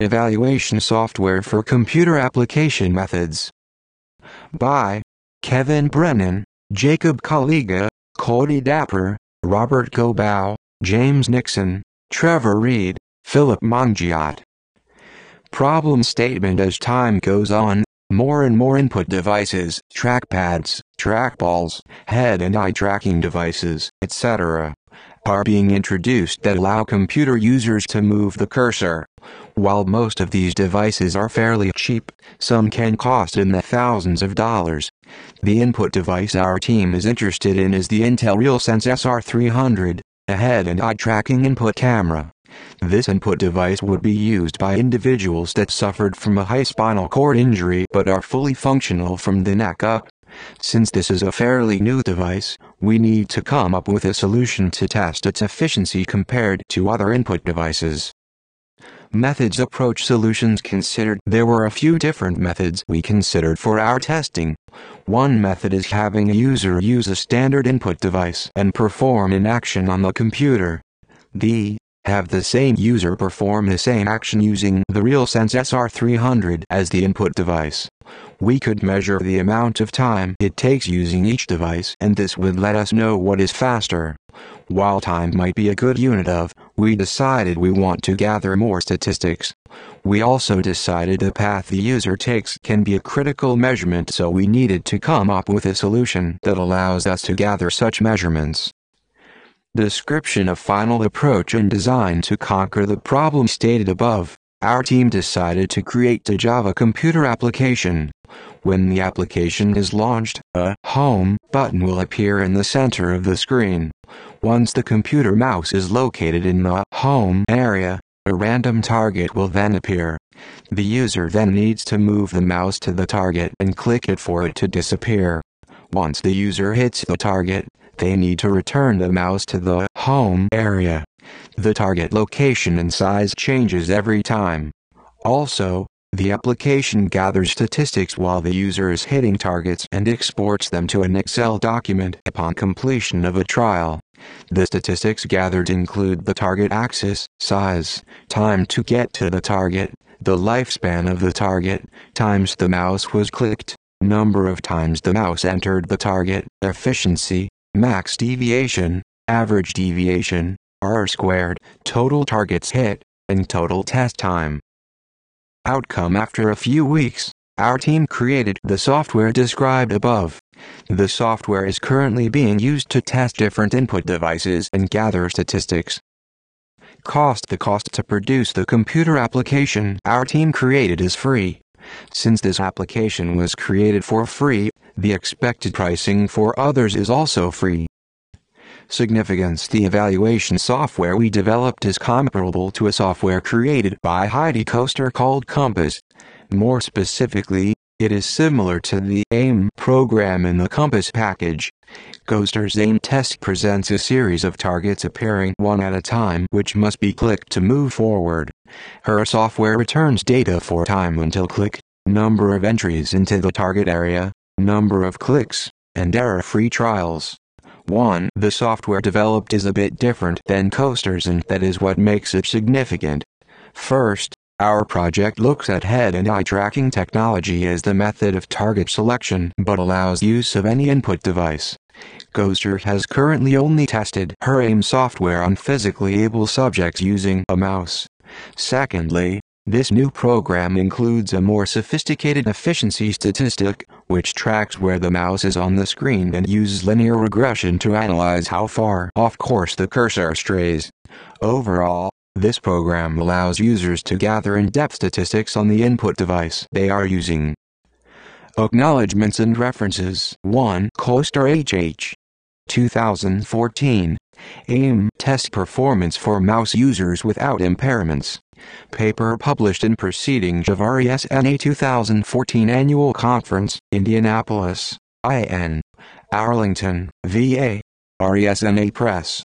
Evaluation Software for Computer Application Methods. By Kevin Brennan, Jacob Kaliga, Cody Dapper, Robert Gobow, James Nixon, Trevor Reed, Philip Mangiat. Problem statement: as time goes on, more and more input devices, trackpads, trackballs, head and eye tracking devices, etc., are being introduced that allow computer users to move the cursor. While most of these devices are fairly cheap, some can cost in the thousands of dollars. The input device our team is interested in is the Intel RealSense SR300, a head and eye tracking input camera. This input device would be used by individuals that suffered from a high spinal cord injury but are fully functional from the neck up. Since this is a fairly new device, we need to come up with a solution to test its efficiency compared to other input devices. Methods: approach solutions considered. There were a few different methods we considered for our testing. One method is having a user use a standard input device and perform an action on the computer. Have the same user perform the same action using the RealSense SR300 as the input device. We could measure the amount of time it takes using each device, and this would let us know what is faster. While time might be a good unit of, we decided we want to gather more statistics. We also decided the path the user takes can be a critical measurement, so we needed to come up with a solution that allows us to gather such measurements. Description of final approach and design. To conquer the problem stated above, our team decided to create a Java computer application. When the application is launched, a Home button will appear in the center of the screen. Once the computer mouse is located in the Home area, a random target will then appear. The user then needs to move the mouse to the target and click it for it to disappear. Once the user hits the target, they need to return the mouse to the Home area. The target location and size changes every time. Also, the application gathers statistics while the user is hitting targets and exports them to an Excel document upon completion of a trial. The statistics gathered include the target axis, size, time to get to the target, the lifespan of the target, times the mouse was clicked, number of times the mouse entered the target, efficiency, max deviation, average deviation, R-squared, total targets hit, and total test time. Outcome: after a few weeks, our team created the software described above. The software is currently being used to test different input devices and gather statistics. Cost: the cost to produce the computer application our team created is free. Since this application was created for free, the expected pricing for others is also free. Significance: the evaluation software we developed is comparable to a software created by Heidi Koester called Compass. More specifically, it is similar to the AIM program in the Compass package. Koester's AIM test presents a series of targets appearing one at a time which must be clicked to move forward. Her software returns data for time until clicked, number of entries into the target area, number of clicks, and error-free trials. The software developed is a bit different than Koester's, and that is what makes it significant. First, our project looks at head and eye tracking technology as the method of target selection but allows use of any input device. Koester has currently only tested her AIM software on physically able subjects using a mouse. Secondly, this new program includes a more sophisticated efficiency statistic, which tracks where the mouse is on the screen and uses linear regression to analyze how far off course the cursor strays. Overall, this program allows users to gather in-depth statistics on the input device they are using. Acknowledgements and references. 1. Koester HH. 2014. AIM test performance for mouse users without impairments. Paper published in Proceedings of RESNA 2014 Annual Conference, Indianapolis, IN. Arlington, VA. RESNA Press.